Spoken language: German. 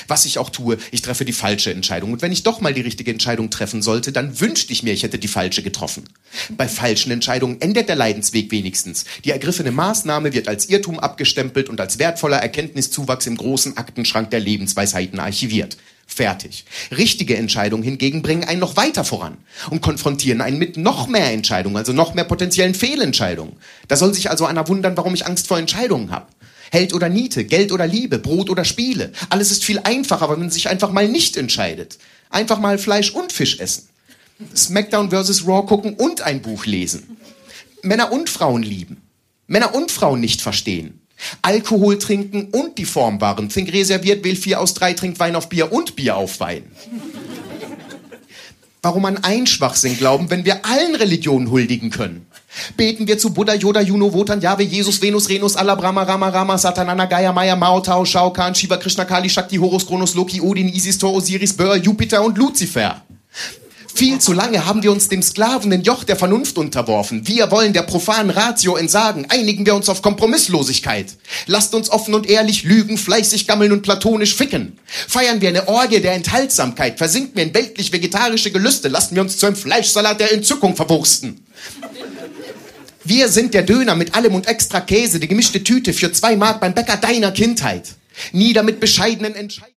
Was ich auch tue, ich treffe die falsche Entscheidung. Und wenn ich doch mal die richtige Entscheidung treffen sollte, dann wünschte ich mir, ich hätte die falsche getroffen. Bei falschen Entscheidungen endet der Leidensweg wenigstens. Die ergriffene Maßnahme wird als Irrtum abgestempelt und als wertvoller Erkenntniszuwachs im großen Aktenschrank der Lebensweisheiten archiviert. Fertig. Richtige Entscheidungen hingegen bringen einen noch weiter voran und konfrontieren einen mit noch mehr Entscheidungen, also noch mehr potenziellen Fehlentscheidungen. Da soll sich also einer wundern, warum ich Angst vor Entscheidungen habe. Held oder Niete, Geld oder Liebe, Brot oder Spiele. Alles ist viel einfacher, wenn man sich einfach mal nicht entscheidet. Einfach mal Fleisch und Fisch essen. Smackdown vs. Raw gucken und ein Buch lesen. Männer und Frauen lieben. Männer und Frauen nicht verstehen. Alkohol trinken und die Form wahren. Think reserviert, wähl 4 aus 3, trinkt Wein auf Bier und Bier auf Wein. Warum an einen Schwachsinn glauben, wenn wir allen Religionen huldigen können? Beten wir zu Buddha, Yoda, Juno, Wotan, Jahwe, Jesus, Venus, Renus, Allah, Brahma, Rama, Satanana, Gaia, Maya, Mao, Tao, Shao Kahn, Shiva, Krishna, Kali, Shakti, Horus, Kronos, Loki, Odin, Isis, Thor, Osiris, Bör, Jupiter und Luzifer. Viel zu lange haben wir uns dem sklavenden Joch der Vernunft unterworfen. Wir wollen der profanen Ratio entsagen. Einigen wir uns auf Kompromisslosigkeit. Lasst uns offen und ehrlich lügen, fleißig gammeln und platonisch ficken. Feiern wir eine Orgie der Enthaltsamkeit. Versinken wir in weltlich-vegetarische Gelüste. Lassen wir uns zu einem Fleischsalat der Entzückung verwursten. Wir sind der Döner mit allem und extra Käse, die gemischte Tüte für 2 Mark beim Bäcker deiner Kindheit. Nie damit bescheidenen Entscheidungen.